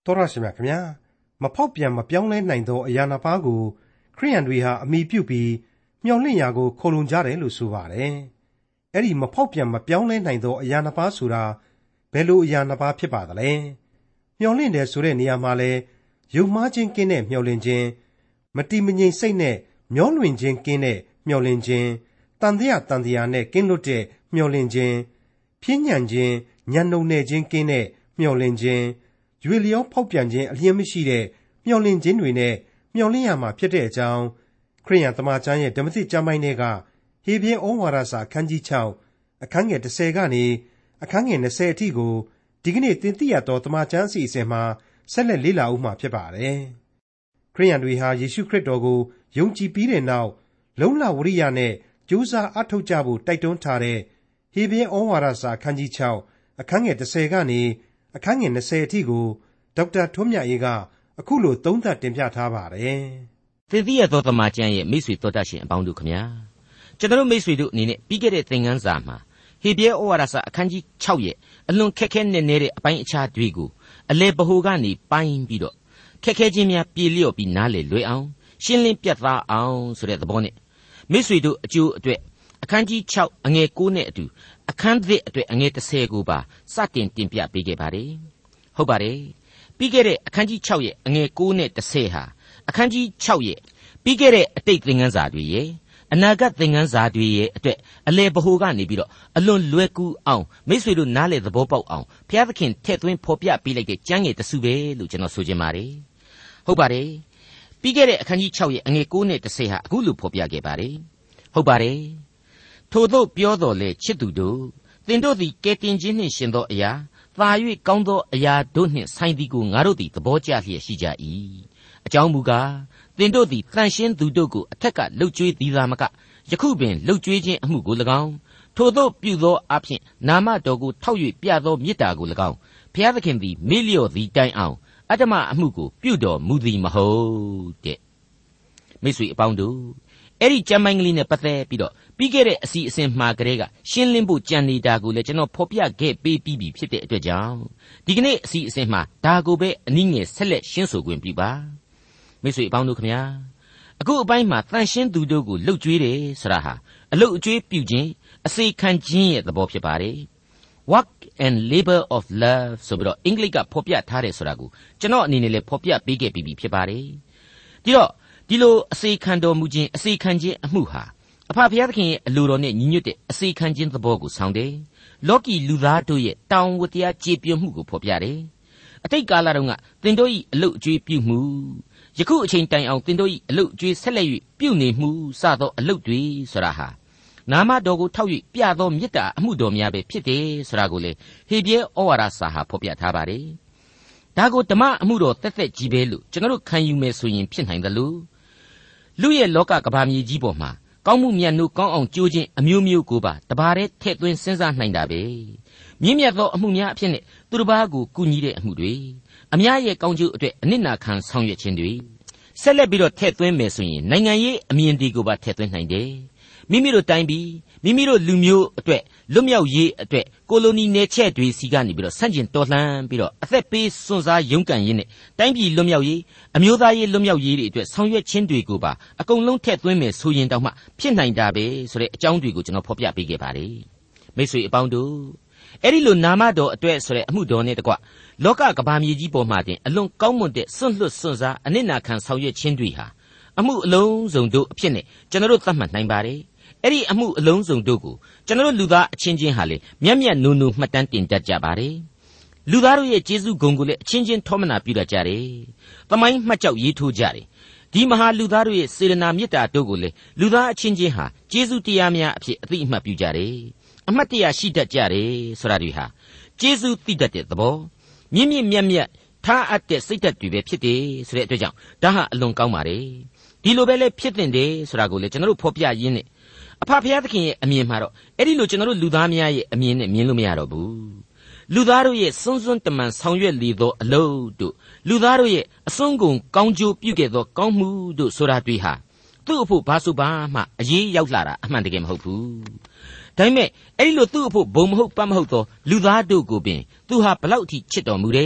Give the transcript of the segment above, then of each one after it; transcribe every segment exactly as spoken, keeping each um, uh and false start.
တော်ရရှိမြခင်ဗျာမဖောက်ပြန်မပြောင်းလဲနိုင်သောအရာနာပါးကိုခရိယန်တွေဟာအမိပြုပြီးမျှော်လင့်ရာကိုခိုလုံကြတယ်လို့ဆိုပါတယ်။အဲ့ဒီမဖောက်ပြန်မပြောင်းလဲနိုင်သောအရာနာပါးဆိုတာဘယ်လိုအရာနာပါးဖြစ်ပါသလဲ။မျှော်လင့်တယ်ဆိုတဲ့နေရာမှာလဲယုံမှားခြင်းကင်းတဲ့မျှော်လင့်ခြင်းမတိမငြိမ်စိတ်နဲ့မျောလွင်ခြင်းကင်းတဲ့မျှော်လင့်ခြင်းတန်တရားတန်တရားနဲ့ကင်းလွတ်တဲ့မျှော်လင့်ခြင်းပြင်းညံ့ခြင်းညံ့နှုံနေခြင်းကင်းတဲ့မျှော်လင့်ခြင်းရွေလျောဖောက်ပြန်ခြင်းအလျင်းမရှိတဲ့မျှော်လင့်ခြင်းတွေနဲ့မျှော်လင့်ရမှာဖြစ်တဲ့အကြောင်းခရိယန်သမာကျမ်းရဲ့ဓမ္မသစ်ကျမ်းပိုင်းတွေကဟေဘရဲဩဝါဒစာအခန်းကြီး၆အခန်းငယ်၁၀ကနေအခန်းငယ်၂၀အထိကိုဒီကနေ့သင်သိရသောသမာကျမ်းအစီအစဉ်မှာဆက်လက်လေ့လာဦးမှာဖြစ်ပါတယ်။ခရိယန်တွေဟာယေရှုခရစ်တော်ကိုယုံကြည်ပြီးတဲ့နောက်လုံလဝရိယနဲ့ကြိုးစားအထောက်ကြဖို့တိုက်တွန်းထားတဲ့ဟေဘရဲဩဝါဒစာအခန်းကြီး၆အခန်းငယ်၁၀ကနေအခန်းငယ်၂၀အထိကိုဒေါက်တာထွန်းမြတ်အေးကအခုလိုသုံးသပ်တင်ပြထားပါတယ်။သင်သိရသောသမာကျမ်းရဲ့မိတ်ဆွေတော်တတ်ရှင်အပေါင်းတို့ခမညာကျွန်တော်မိတ်ဆွေတို့အနေနဲ့ပြီးခဲ့တဲ့သင်ခန်းစာမှာဟေဘရဲဩဝါဒစာအခန်းကြီး၆ရဲ့အလွန်ခက်ခဲနဲ့နဲတဲ့အပိုင်းအခြားတွေကိုအလေပဟိုကနေပိုင်းပြီးတော့ခက်ခဲခြင်းများပြေလျော့ပြီးနားလေလွယ်အောင်ရှင်းလင်းပြတ်သားအောင်ဆိုတဲ့သဘောနဲ့မိတ်ဆွေတို့အကျိုးအတွက်အခန်းကြီး၆အငယ်၉နဲ့အတူအခန်းသစ်အတွက်အငယ်၁၀ကိုပါစတင်တင်ပြပေးခဲ့ပါတယ်။ဟုတ်ပါတယ်။ပြီးခဲ့တဲ့အခန်းကြီး၆ရဲ့အငယ်၉နဲ့၁၀ဟာအခန်းကြီး၆ရဲ့ပြီးခဲ့တဲ့အတိတ်သင်ခန်းစာတွေရဲ့အနာဂတ်သင်ခန်းစာတွေရဲ့အတွက်အလေပဟိုကနေပြီးတော့အလွန်လွယ်ကူအောင်မိတ်ဆွေတို့နားလေသဘောပေါက်အောင်ဘုရားသခင်ထည့်သွင်းဖော်ပြပေးလိုက်တဲ့ကျမ်းငယ်တစ်စုပဲလို့ကျွန်တော်ဆိုချင်ပါတယ်။ဟုတ်ပါတယ်။ပြီးခဲ့တဲ့အခန်းကြီး၆ရဲ့အငယ်၉နဲ့၁၀ဟာအခုလိုဖော်ပြခဲ့ပါတယ်။ဟုတ်ပါတယ်။ထို့သောပြောတော်လေချစ်သူတို့သင်တို့သည်ကဲတင်ခြင်းနှင့်ရှင်သောအရာသာ၍ကောင်းသောအရာတို့နှင့်ဆိုင်သည်ကိုငါတို့သည်သဘောကျလျက်ရှိကြ၏အကြောင်းမူကားသင်တို့သည်တန်ရှင်းသူတို့ကိုအထက်ကလှုပ်ကြွေးသည်သာမကယခုပင်လှုပ်ကြွေးခြင်းအမှုကို၎င်းထို့သောပြုသောအဖြစ်နာမတော်ကိုထောက်၍ပြသောမေတ္တာကို၎င်းဘုရားသခင်သည်မေ့လျော့သည်တိုင်အောင်အတ္တမအမှုကိုပြုတော်မူသည်မဟုတ်တဲ့မိတ်ဆွေအပေါင်းတို့အဲ့ဒီကျမ်းပိုင်းကလေးနဲ့ပတ်သက်ပြီးတော့ပြီးခဲ့တဲ့အစီအစဉ်မှာကလေးကရှင်းလင်းဖို့ကြံနေတာကိုလည်းကျွန်တော်ဖော်ပြခဲ့ပေးပြီးပြီဖြစ်တဲ့အတွက်ကြောင့်ဒီကနေ့အစီအစဉ်မှာဒါကိုပဲအနည်းငယ်ဆက်လက်ရှင်းဆိုခွင့်ပြုပါမိတ်ဆွေအပေါင်းတို့ခင်ဗျာအခုအပိုင်းမှာတန်ရှင်းသူတို့ကိုလှုပ်ကြွေးတယ်ဆိုတာဟာအလုတ်အကျွေးပြုခြင်းအစေခံခြင်းရဲ့သဘောဖြစ်ပါတယ် work and labor of love ဆိုပြီးတော့အင်္ဂလိပ်ကဖော်ပြထားတယ်ဆိုတာကိုကျွန်တော်အနေနဲ့လည်းဖော်ပြပေးခဲ့ပြီးပြီဖြစ်ပါတယ်ဒီတော့ဒီလိုအစေခံတော်မူခြင်းအစေခံခြင်းအမှုဟာအဖဘုရားသခင်ရဲ့အလိုတော်နဲ့ညီညွတ်တဲ့အစေခံခြင်းသဘောကိုဆောင်တယ်လောကီလူသားတို့ရဲ့တောင်းဝတရားကြေပြွမှုကိုဖော်ပြတယ်အတိတ်ကာလတုန်းကသင်တို့၏အလုတ်အကျွေးပြုမှုယခုအချိန်တိုင်အောင်သင်တို့၏အလုတ်အကျွေးဆက်လက်၍ပြုနေမှုစသောအလုတ်တွေဆိုတာဟာနာမတော်ကိုထောက်၍ပြသောမေတ္တာအမှုတော်များပဲဖြစ်တယ်ဆိုတာကိုလေဟေဘရဲဩဝါဒစာဟာဖော်ပြထားပါတယ်ဒါကိုဓမ္မအမှုတော်တက်တက်ကြီးပဲလို့ကျွန်တော်တို့ခံယူမယ်ဆိုရင်ဖြစ်နိုင်တယ်လို့လူရဲ့လောကကဘာမြေကြီးပေါ်မှာကောင်းမှုမြတ်နိုးကောင်းအောင်ကြိုးခြင်းအမျိုးမျိုးကိုပါတပါးတည်းထည့်သွင်းစဉ်းစားနိုင်တာပဲမြင့်မြတ်သောအမှုများအဖြစ်နဲ့သူတစ်ပါးကိုကူညီတဲ့အမှုတွေအများရဲ့ကောင်းကျိုးအတွက်အနစ်နာခံဆောင်ရွက်ခြင်းတွေဆက်လက်ပြီးတော့ထည့်သွင်းမယ်ဆိုရင်နိုင်ငံရေးအမြင်တွေကိုပါထည့်သွင်းနိုင်တယ်မိမိတို့တိုင်းပြည်မိမိတို့လူမျိုးအတွက်လွတ်မြောက်ရေးအတွက်ကိုလိုနီနယ်ချဲ့တွေစီကနေပြီးတော့ဆန့်ကျင်တော်လှန်ပြီးတော့အသက်ပေးစွန့်စားရုန်းကန်ရင်းနဲ့တိုင်းပြည်လွတ်မြောက်ရေးအမျိုးသားရေးလွတ်မြောက်ရေးတွေအတွက်ဆောင်ရွက်ခြင်းတွေကိုပါအကုန်လုံးထည့်သွင်းမယ်ဆိုရင်တောင်မှဖြစ်နိုင်တာပဲဆိုတဲ့အကြောင်းတွေကိုကျွန်တော်ဖော်ပြပေးခဲ့ပါတယ်မိတ်ဆွေအပေါင်းတို့အဲ့ဒီလိုနာမတော်အတွက်ဆိုတဲ့အမှုတော်နဲ့တကွလောကကဘာမြေကြီးပေါ်မှာတင်အလွန်ကောင်းမွန်တဲ့စွန့်လွတ်စွန့်စားအနစ်နာခံဆောင်ရွက်ခြင်းတွေဟာအမှုအလုံးစုံတို့အဖြစ်နဲ့ကျွန်တော်တို့သတ်မှတ်နိုင်ပါတယ်အဲ့ဒီအမှုအလုံးစုံတို့ကိုကျွန်တော်တို့လူသားအချင်းချင်းဟာလေမျက်မျက်နိုးနိုးမှတ်တမ်းတင်တတ်ကြပါတယ်လူသားတို့ရဲ့ကျေးဇူးဂုဏ်ကိုလည်းအချင်းချင်းထောမနာပြုတတ်ကြတယ်သမိုင်းမှတ်ကြောက်ရေးထိုးကြတယ်ဒီမဟာလူသားတို့ရဲ့စေတနာမေတ္တာတို့ကိုလေလူသားအချင်းချင်းဟာကျေးဇူးတရားများအဖြစ်အသိအမှတ်ပြုကြတယ်အမှတ်တရရှိတတ်ကြတယ်ဆိုတာတွေဟာကျေးဇူးသိတတ်တဲ့သဘောမြင့်မြင့်မြတ်မြတ်ထားအပ်တဲ့စိတ်ဓာတ်တွေပဲဖြစ်တယ်ဆိုတဲ့အတွက်ကြောင့်ဒါဟာအလွန်ကောင်းပါတယ်ဒီလိုပဲလေဖြစ်တင်တယ်ဆိုတာကိုလေကျွန်တော်တို့ဖော်ပြရင်းနဲ့အဖဖျားသခင်ရဲ့အမြင်မှာတော့အဲ့ဒီလိုကျွန်တော်တို့လူသားများရဲ့အမြင်နဲ့မြင်လို့မရတော့ဘူးလူသားတို့ရဲ့စွန်းစွန်းတမန်ဆောင်ရွက်လေသောအလုပ်တို့လူသားတို့ရဲ့အစွန်းကုန်ကောင်းကျိုးပြုခဲ့သောကောင်းမှုတို့ဆိုတာတွေဟာသူ့အဖို့ဘာဆိုဘာမှအရေးရောက်လာတာအမှန်တကယ်မဟုတ်ဘူးဒါပေမဲ့အဲ့ဒီလိုသူ့အဖို့ဘုံမဟုတ်ပတ်မဟုတ်သောလူသားတို့ကိုပင်သူဟာဘလောက်အထိချစ်တော်မူတယ်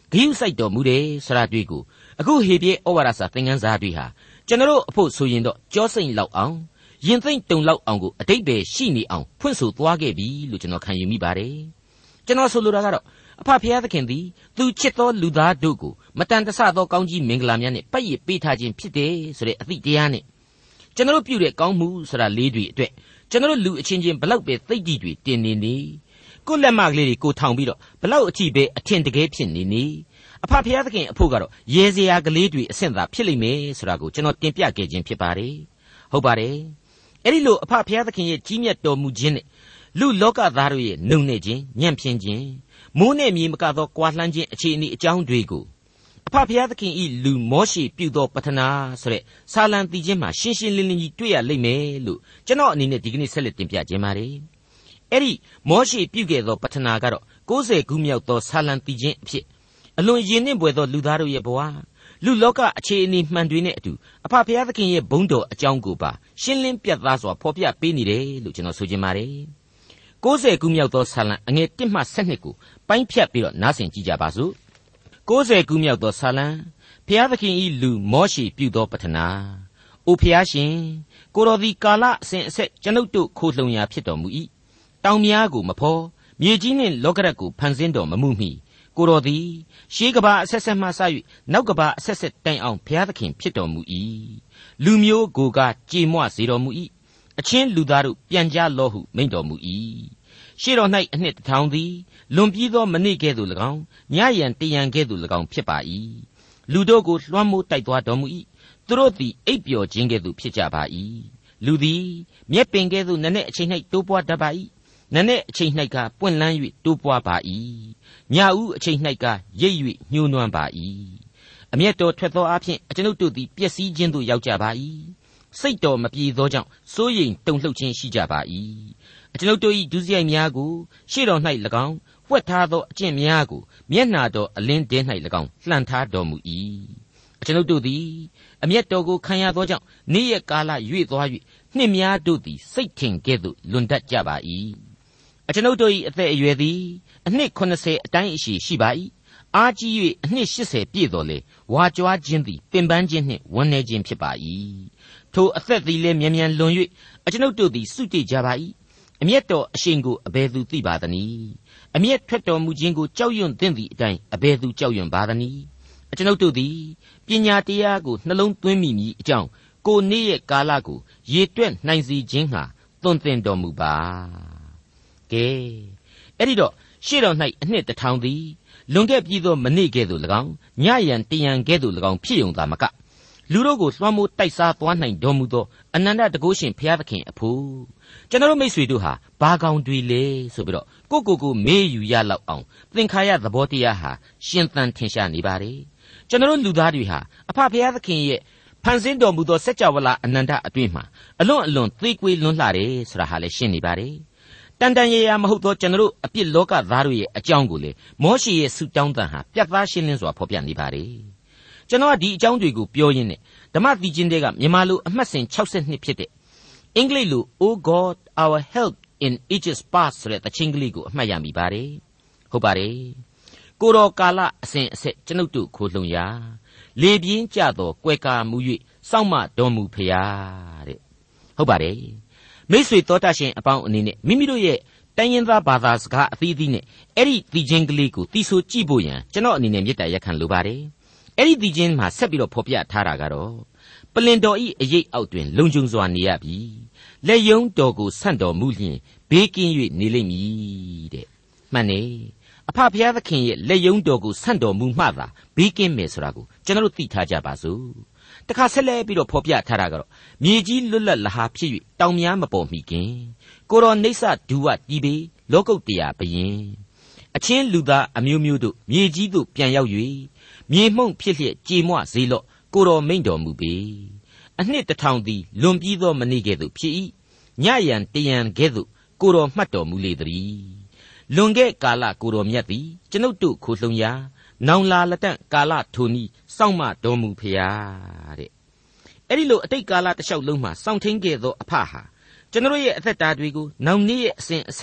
ဂရုစိုက်တော်မူတယ်ဆိုတာတွေ့ကိုအခုဟေပြဲဩဝါဒစာသင်ခန်းစာတွေဟာကျွန်တော်အဖို့ဆိုရင်တော့ကြောစိမ့်လောက်အောင်ရင်သိမ့်တုံလောက်အောင်ကိုအတိတ်ပဲရှိနေအောင်ဖွင့်ဆိုသွားခဲ့ပြီလို့ကျွန်တော်ခံယူမိပါတယ်ကျွန်တော်ဆိုလိုတာကတော့အဖဖျားသခင်သည်သူချစ်သောလူသားတို့ကိုမတန်တဆသောကောင်းကြီးမင်္ဂလာများနဲ့ပတ်ရစ်ပေးထားခြင်းဖြစ်တယ်ဆိုတဲ့အသည့်တရားနဲ့ကျွန်တော်ပြုတဲ့ကောင်းမှုဆိုတာလေးတွေအတွက်ကျွန်တော်လူအချင်းချင်းဘလောက်ပဲသိတိတွေတင်နေနေကိုလက်မကလေးတွေကိုထောင်ပြီးတော့ဘလောက်အထိပဲအထင်တကယ်ဖြစ်နေနေအဖဖျားသခင်အဖို့ကတော့ရေစရာကလေးတွေအဆင့်သာဖြစ်လိမ့်မယ်ဆိုတာကိုကျွန်တော်တင်ပြခဲ့ခြင်းဖြစ်ပါတယ်ဟုတ်ပါတယ်အဲ့ဒီလိုအဖဖျားသခင်ရဲ့ကြီးမြတ်တော်မူခြင်းနဲ့လူလောကသားတို့ရဲ့နှုံနေခြင်းညံ့ဖျင်းခြင်းမိုးနဲ့မြေမကသောကွာလှမ်းခြင်းအခြေအနေအကြောင်းတွေကိုအဖဖျားသခင်ဤလူမောရှိပြုသောပတနာဆိုတဲ့စာလံတီချင်းမှာရှင်းရှင်းလင်းလင်းကြီးတွေ့ရလိမ့်မယ်လို့ကျွန်တော်အနေနဲ့ဒီကနေ့ဆက်လက်တင်ပြခြင်းပါတယ်အဲ့ဒီမောရှိပြုခဲ့သောပတနာကတော့ကိုးဆယ်ခုမြောက်သောစာလံတီချင်းအဖြစ်အလွန်ရင်းနှင်းပွေသောလူသားတို့ရဲ့ဘဝလူလောကအခြေအနေမှန်တွေနဲ့အတူအဖဖျားသခင်ရဲ့ဘုန်းတော်အကြောင်းကိုပါရှင်းလင်းပြတ်သားစွာဖော်ပြပေးနေတယ်လို့ကျွန်တော်ဆိုချင်ပါတယ်ကိုးဆယ်ခုမြောက်သောစာလံအငယ်တစ်မှဆယ်နှစ်ကိုပိုင်းဖြတ်ပြီးတော့နားဆင်ကြည့်ကြပါစို့ကိုးဆယ်ခုမြောက်သောစာလံဖျားသခင်ဤလူမောရှိပြုသောပတနာအိုဖျားရှင်ကိုတော်သည်ကာလအစဉ်အဆက်ကျွန်ုပ်တို့ခိုလှုံရာဖြစ်တော်မူ၏တောင်များကိုမဖော်မြေကြီးနှင့်လောကရက်ကိုဖန်ဆင်းတော်မမူမီကိုတော်သည်ရှေးကဘာအဆက်ဆက်မှစ၍နောက်ကဘာအဆက်ဆက်တိုင်အောင်ဘုရားသခင်ဖြစ်တော်မူ၏လူမျိုးကိုကကြေမွစေတော်မူ၏အချင်းလူသားတို့ပြန်ကြလောဟုမိန့်တော်မူ၏ရှေးတော်၌အနှစ်တစ်ထောင်သည်လွန်ပြီးသောမနေ့ကဲ့သို့၎င်းညရန်တရန်ကဲ့သို့၎င်းဖြစ်ပါ၏လူတို့ကိုလွှမ်းမိုးတိုက်သွားတော်မူ၏သူတို့သည်အိပ်ပျော်ခြင်းကဲ့သို့ဖြစ်ကြပါ၏လူသည်မြက်ပင်ကဲ့သို့နက်နဲ့အချိန်၌တိုးပွားတတ်ပါ၏နက်နဲ့အချိန်၌ကပွင့်လန်း၍တိုးပွားပါ၏ညဦးအချိန်၌ကရိပ်၍ညှိုးနွမ်းပါ၏အမျက်တော်ထွက်သောအဖြစ်အကျွန်ုပ်တို့သည်ပျက်စီးခြင်းသို့ရောက်ကြပါ၏စိတ်တော်မပြေသောကြောင့်စိုးရိမ်တုန်လှုပ်ခြင်းရှိကြပါ၏အကျွန်ုပ်တို့၏ဒုစရိုက်များကိုရှေ့တော်၌၎င်းဝှက်ထားသောအကျင့်များကိုမျက်နှာတော်အလင်းတဲ၌၎င်းလှန်ထားတော်မူ၏အကျွန်ုပ်တို့သည်အမျက်တော်ကိုခံရသောကြောင့်နေ့ရက်ကာလရွေ့သွား၍နှစ်များတို့သည်စိတ်ထင်ကဲ့သို့လွန်တတ်ကြပါ၏အကျွန်ုပ်တို့၏အသက်အရွယ်သည်အနှစ်ခုနှစ်ဆယ်အတိုင်းအရှိရှိပါ၏အားကြီး၍အနှစ်ရှစ်ဆယ်ပြည့်တော်လေဝါကြွားခြင်းသည်ပင်ပန်းခြင်းနှင့်ဝန်းနေခြင်းဖြစ်ပါ၏ထိုအသက်သည်လည်းမြန်မြန်လွန်၍အကျွန်ုပ်တို့သည်စုတည်ကြပါ၏အမျက်တော်အရှိန်ကိုအဘယ်သူသိပါသနည်းအမျက်ထွက်တော်မူခြင်းကိုကြောက်ရွံ့သင့်သည့်အတိုင်းအဘယ်သူကြောက်ရွံ့ပါသနည်းအကျွန်ုပ်တို့သည်ပညာတရားကိုနှလုံးသွင်းမိမည်အကြောင်းကိုနေ့ရဲ့ကာလကိုရေတွက်နိုင်စေခြင်းဟာသွန်သင်တော်မူပါကဲအဲ့ဒီတော့ရှေ့တော်၌အနှစ်တစ်ထောင်သည်လွန်ခဲ့ပြီးသောမနေ့ကဲ့သို့၎င်းညရန်တရန်ကဲ့သို့၎င်းဖြစ်ုံသာမကလူတို့ကိုလွှမ်းမိုးတိုက်စားသွားနိုင်တော်မူသောအနန္တတကုရှင်ဘုရားသခင်အဖို့ကျွန်တော်တို့မိတ်ဆွေတို့ဟာဘာကောင်တွေလဲဆိုပြီးတော့ကိုကိုကိုမေးယူရလောက်အောင်သင်္ခါရသဘောတရားဟာရှင်သန်ထင်ရှားနေပါတယ်ကျွန်တော်တို့လူသားတွေဟာအဖဘုရားသခင်ရဲ့ဖန်ဆင်းတော်မူသောစัจ java လာအနန္တအတွင်းမှာအလွန်အလွန်သေးကွေးလွန်းလှတယ်ဆိုတာဟာလည်းရှင်းနေပါတယ်တန်တန်ရရမဟုတ်သောကျွန်တော်တို့အပြစ်လောကသားတို့ရဲ့အကြောင်းကိုလေမောရှေရဲ့ဆုတောင်းတန်ဟာပြတ်သားရှင်းလင်းစွာဖော်ပြနေပါတယ်ကျွန်တော်ကဒီအကြောင်းတွေကိုပြောရင်းနဲ့ဓမ္မသီချင်းတွေကမြန်မာလိုအမှတ်စဉ်၆၂ဖြစ်တဲ့အင်္ဂလိပ်လို Oh God our help in ages past ဆိုတဲ့သချင်းကလေးကိုအမှတ်ရမိပါတယ်ဟုတ်ပါတယ်ကိုတော်ကာလအစဉ်အဆက်ကျွန်ုပ်တို့ခိုလှုံရာလေပြင်းကြသောကွယ်ကာမူ၍စောင့်မတော်မူဖရာတဲ့ဟုတ်ပါတယ်မိတ်ဆွေတော်တတ်ရှင်အပေါင်းအနေနဲ့မိမိတို့ရဲ့တိုင်းရင်းသားဘာသာစကားအသီးသီးနဲ့အဲ့ဒီသီချင်းကလေးကိုတီးဆိုကြည့်ဖို့ရန်ကျွန်တော်အနေနဲ့မေတ္တာရက်ခံလိုပါတယ်အဲ့ဒီသီချင်းမှာဆက်ပြီးတော့ဖော်ပြထားတာကတော့ပလင်တော်ဤအရေးအောက်တွင်လုံခြုံစွာနေရပြီလက်ယုံတော်ကိုဆန့်တော်မူလျင်ဘေးကင်း၍နေလိမ့်မည်တဲ့မှန်နေအဖဘုရားသခင်ရဲ့လက်ယုံတော်ကိုဆန့်တော်မူမှသာဘေးကင်းမယ်ဆိုတာကိုကျွန်တော်တို့သိထားကြပါစို့တခါဆက်လက်ပြီးတော့ဖော်ပြထားတာကတော့မြေကြီးလွတ်လပ်လဟာဖြစ်၍တောင်များမပေါ်မီခင်ကိုတော်နေဆဒူဝတီပေလောကုတ်တရားဘယင်အချင်းလူသားအမျိုးမျိုးတို့မြေကြီးသို့ပြန်ရောက်၍မြေမှုန့်ဖြစ်လျက်ကြေမွစေလော့ကိုတော်မိန့်တော်မူပေအနှစ်တစ်ထောင်သည်လွန်ပြီးသောမနေ့ကဲ့သို့ဖြစ်၏ညရန်တရန်ကဲ့သို့ကိုတော်မှတ်တော်မူလေသည်လွန်ခဲ့ကာလကိုတော်မြတ်သည်ကျွန်ုပ်တို့ခိုလှုံရာနောင်လာလက်တန့်ကာလထိုနည်းစောင့်မတော်မူဖရာတဲ့အဲ့ဒီလိုအတိတ်ကာလတစ်လျှောက်လုံးမှာစောင့်ထင်းခဲ့သောအဖဟာကျွန်တော်ရဲ့အသက်တာတွေကိုနောင်နေ့ရဲ့အစဉ်အဆက်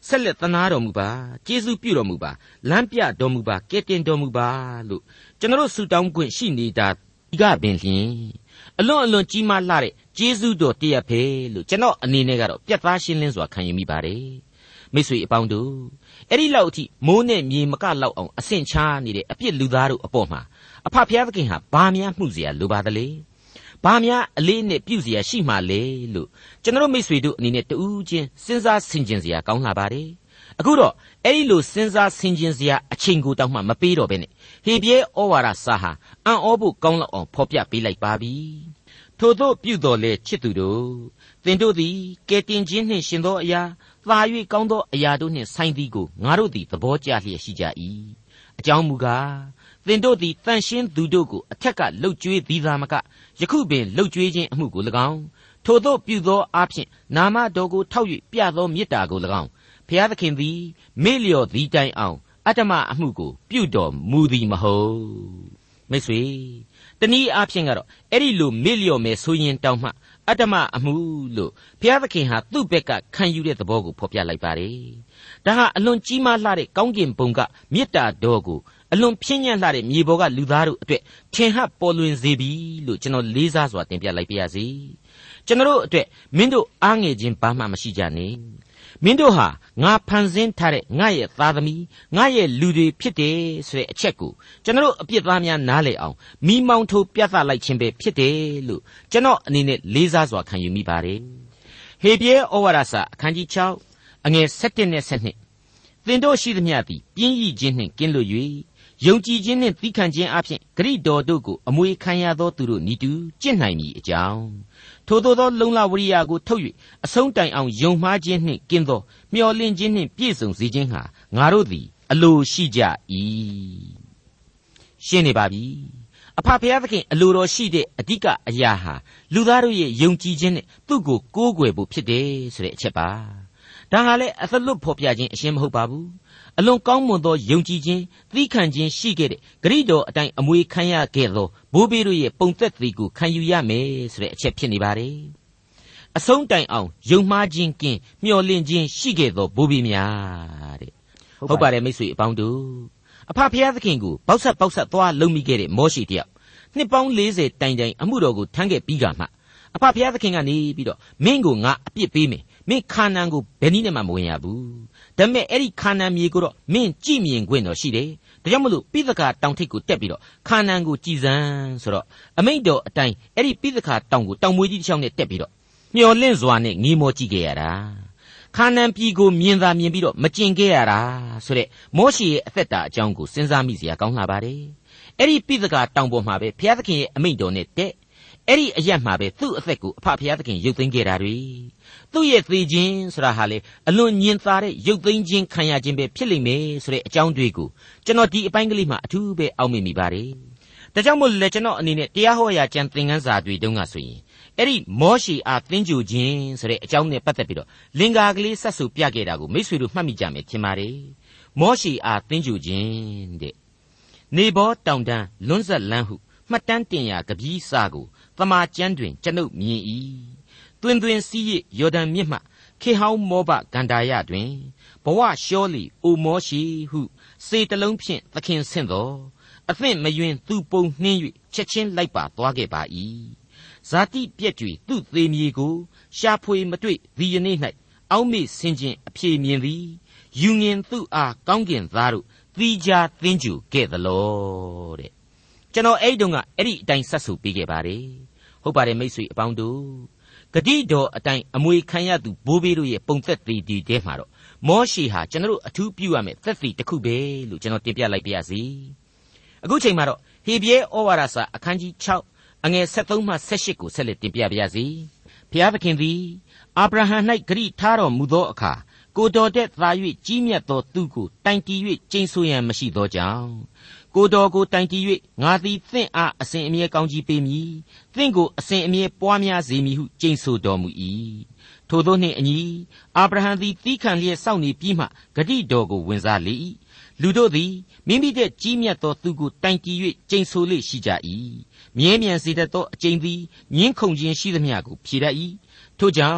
ဆက်လက်သနာတော်မူပါကျေးဇူးပြုတော်မူပါလမ်းပြတော်မူပါကယ်တင်တော်မူပါလို့ကျွန်တော်ဆုတောင်းခွင့်ရှိနေတာဒီကပင်လျင်အလွန်အလွန်ကြီးမားလှတဲ့ကျေးဇူးတော်တည်းရဖဲလို့ကျွန်တော်အနေနဲ့ကတော့ပြတ်သားရှင်းလင်းစွာခံယူမိပါတယ်မိတ်ဆွေအပေါင်းတို့အဲ့ဒီလောက်အထိမိုးနဲ့မြေမကလောက်အောင်အဆင့်ချားနေတဲ့အပြစ်လူသားတို့အပေါ်မှာအဖဖျားသခင်ဟာဘာများမှုเสียလိုပါသလဲဘာများအလေးနဲ့ပြုเสียရှိမှလဲလို့ကျွန်တော်မိတ်ဆွေတို့အနေနဲ့တူးချင်းစဉ်းစားဆင်ခြင်เสียကောင်းလာပါတယ်အခုတော့အဲ့ဒီလိုစဉ်းစားဆင်ခြင်เสียအချိန်ကိုတောင်မှမပေးတော့ဘဲနဲ့ဟေပြဲဩဝါဒစာဟာအံ့ဩဖို့ကောင်းလောက်အောင်ဖော်ပြပေးလိုက်ပါပြီထို့သောပြုတော်လေချစ်သူတို့သင်တို့သည်ကယ်တင်ခြင်းနှင့်ရှင်သောအရာသာ၍ကောင်းသောအရာတို့နှင့်ဆိုင်သည်ကိုငါတို့သည်သဘောကျလျက်ရှိကြ၏အကြောင်းမူကားသင်တို့သည်တန်ရှင်းသူတို့ကိုအထက်ကလှုပ်ကြွေးသည်သာမကယခုပင်လှုပ်ကြွေးခြင်းအမှုကို၎င်းထို့သောပြုသောအဖြစ်နာမတော်ကိုထောက်၍ပြသောမေတ္တာကို၎င်းဘုရားသခင်သည်မေ့လျော်သည်တိုင်အောင်အတ္တမအမှုကိုပြုတော်မူသည်မဟုတ်မိတ်ဆွေတနည်းအားဖြင့်ကတော့အဲ့ဒီလိုမေ့လျော်မယ်ဆိုရင်တောင်မှအတ္တမအမှုလို့ဘုရားသခင်ဟာသူ့ဘက်ကခံယူတဲ့သဘောကိုဖော်ပြလိုက်ပါတယ်ဒါဟာအလွန်ကြီးမားလှတဲ့ကောင်းကင်ဘုံကမေတ္တာတော်ကိုအလွန်ဖြင်းညံ့လှတဲ့မြေပေါ်ကလူသားတို့အတွက်ထင်ဟပ်ပေါ်လွင်စေပြီလို့ကျွန်တော်လေးစားစွာတင်ပြလိုက်ပါရစေကျွန်တော်တို့အတွက်မင်းတို့အားငယ်ခြင်းဘာမှမရှိကြနဲ့မင်းတို့ဟာငါဖန်ဆင်းထားတဲ့ငါရဲ့သားသမီးငါရဲ့လူတွေဖြစ်တယ်ဆိုတဲ့အချက်ကိုကျွန်တော်တို့အပြစ်သားများနားလည်အောင်မိမောင်းထိုးပြသလိုက်ခြင်းပဲဖြစ်တယ်လို့ကျွန်တော်အနေနဲ့လေးစားစွာခံယူမိပါတယ်ဟေပြဲဩဝါဒစာအခန်းကြီး၆အငယ်၁၁နဲ့၁၂သင်တို့ရှိသမျှသည်ပြင်းရည်ခြင်းနှင့်ကင်းလွတ်၍ယုံကြည်ခြင်းနှင့်သီးခံခြင်းအပြင်ဂရိတော်တို့ကိုအမွေခံရသောသူတို့နီတူကျင့်နိုင်မည်အကြောင်းထိုသို့သောလုံလဝရိယကိုထုတ်၍အဆုံးတိုင်အောင်ယုံမှားခြင်းနှင့်ကင်းသောမျှော်လင့်ခြင်းနှင့်ပြည့်စုံစေခြင်းဟာငါတို့သည်အလိုရှိကြ၏ရှင်းနေပါပြီအဖဖျားသခင်အလိုတော်ရှိတဲ့အဓိကအရာဟာလူသားတို့ရဲ့ယုံကြည်ခြင်းနဲ့သူ့ကိုကိုးကွယ်ဖို့ဖြစ်တယ်ဆိုတဲ့အချက်ပါဒါဟာလည်းအသလွတ်ဖော်ပြခြင်းအရှင်းမဟုတ်ပါဘူးအလွန်ကောင်းမွန်သောယုံကြည်ခြင်းသီးခံခြင်းရှိခဲ့တဲ့ဂရိတော်အတိုင်းအမွေခံရခဲ့သောဘိုးဘေးတို့ရဲ့ပုံသက်သေကိုခံယူရမယ်ဆိုတဲ့အချက်ဖြစ်နေပါတယ်အဆုံးတိုင်အောင်ယုံမှားခြင်းကင်းမျှော်လင့်ခြင်းရှိခဲ့သောဘိုးဘေးများတဲ့ဟုတ်ပါတယ်မိတ်ဆွေအပေါင်းတို့အဖဖျားသခင်ကိုပေါက်ဆက်ပေါက်ဆက်သွားလုံမိခဲ့တဲ့မောရှိတယောက်နှစ်ပေါင်း၄၀တိုင်တိုင်အမှုတော်ကိုထမ်းခဲ့ပြီးကမှအဖဖျားသခင်ကနေပြီးတော့မင်းကိုငါအပြစ်ပေးမယ်မင်းခါနန်ကိုဘယ်နည်းနဲ့မှမဝင်ရဘူးဒါပေမဲ့အဲ့ဒီခါနန်မြေကိုတော့မင်းကြည့်မြင်ခွင့်တော့ရှိတယ်ဒါကြောင့်မလို့ပိသကာတောင်ထိပ်ကိုတက်ပြီးတော့ခါနန်ကိုကြည်စမ်းဆိုတော့အမိန့်တော်အတိုင်းအဲ့ဒီပိသကာတောင်ကိုတောင်မွေးကြီးတစ်ချောင်းနဲ့တက်ပြီးတော့မျော်လင့်စွာနဲ့ငေးမောကြည့်ခဲ့ရတာခါနန်ပြည်ကိုမြင်သာမြင်ပြီးတော့မကျင်ခဲ့ရတာဆိုတဲ့မောရှေရဲ့အသက်တာအကြောင်းကိုစဉ်းစားမိစရာကောင်းလာပါတယ်အဲ့ဒီပိသကာတောင်ပေါ်မှာပဲဘုရားသခင်ရဲ့အမိန့်တော်နဲ့တက်အဲ့ဒီအရက်မှာပဲသူ့အသက်ကိုအဖဖျားသခင်ရုပ်သိမ်းခဲ့တာတွေသူ့ရဲ့သေခြင်းဆိုတာဟာလေအလွန်ညင်သာတဲ့ရုပ်သိမ်းခြင်းခံရခြင်းပဲဖြစ်လိမ့်မယ်ဆိုတဲ့အကြောင်းတွေကိုကျွန်တော်ဒီအပိုင်းကလေးမှာအထူးပဲအောက်မေ့မိပါတယ်ဒါကြောင့်မို့လဲကျွန်တော်အနေနဲ့တရားဟောရာကျမ်းသင်ခန်းစာတွေတုန်းကဆိုရင်အဲ့ဒီမောရှေအားသင်ကြူခြင်းဆိုတဲ့အကြောင်းနဲ့ပတ်သက်ပြီးတော့လင်္ကာကလေးဆက်စုပြခဲ့တာကိုမိတ်ဆွေတို့မှတ်မိကြမယ်ထင်ပါတယ်မောရှေအားသင်ကြူခြင်းတဲ့နေဘောတောင်တန်းလွန်းဆက်လန်းဟုမှတ်တမ်းတင်ရာကပီးစာကိုသမာကျမ်းတွင်ကျွန်ုပ်မြင်၏တွင်တွင်စီးရယော်ဒန်မြစ်မှခေဟောင်းမောဘဂန္ဓာယတွင်ဘဝရှောလီအိုမောရှိဟုစေတလုံးဖြင့်သခင်ဆင့်တော်အသင့်မယွင်သူပုံနှင်း၍ချက်ချင်းလိုက်ပါသွားခဲ့ပါ၏ဇာတိပြက်ကြွေသူ့သေးမြေကိုရှာဖွေမတွေ့ဒီယနေ့၌အောက်မေ့ဆင်ခြင်းအဖြေမြင်သည်ယူငင်သူ့အားကောင်းကင်သားတို့သီးခြားသင်ကြူခဲ့သလောတဲ့ကျွန်တော်အဲ့တုန်းကအဲ့ဒီအတိုင်းဆက်ဆိုပေးခဲ့ပါတယ်ဟုတ်ပါတယ်မိတ်ဆွေအပေါင်းတို့ဂတိတော်အတိုင်းအမွေခံရသူဘိုးဘေးတို့ရဲ့ပုံသက်သေဒီတဲမှာတော့မောရှေဟာကျွန်တော်တို့အထူးပြုရမယ်သက်သေတစ်ခုပဲလို့ကျွန်တော်တင်ပြလိုက်ပါရစေအခုချိန်မှာတော့ဟေပြဲဩဝါဒစာအခန်းကြီး၆အငယ်၁၃မှ၁၈ကိုဆက်လက်တင်ပြပါရစေဘုရားသခင်သည်အာဗြဟံ၌ဂတိထားတော်မူသောအခါကိုတော်တဲ့သာ၍ကြီးမြတ်သောသူကိုတိုင်တီး၍ကျိန်ဆိုရန်မရှိသောကြောင့်ကိုတော်ကိုတိုင်တီး၍ငါသည်သင့်အားအစဉ်အမြဲကောင်းကြီးပေးမည်သင့်ကိုအစဉ်အမြဲပွားများစေမည်ဟုကျိန်ဆိုတော်မူ၏ထိုသောနှင့်အညီအာဗြဟံသည်သီးခံလျက်စောင့်နေပြီးမှဂတိတော်ကိုဝင်စားလေ၏လူတို့သည်မိမိတဲ့ကြီးမြတ်သောသူကိုတိုင်တီး၍ကျိန်ဆိုလေရှိကြ၏မြဲမြံစေတတ်သောအကျိန်သည်ငင်းခုန်ခြင်းရှိသမျှကိုဖြေတတ်၏ထို့ကြောင့်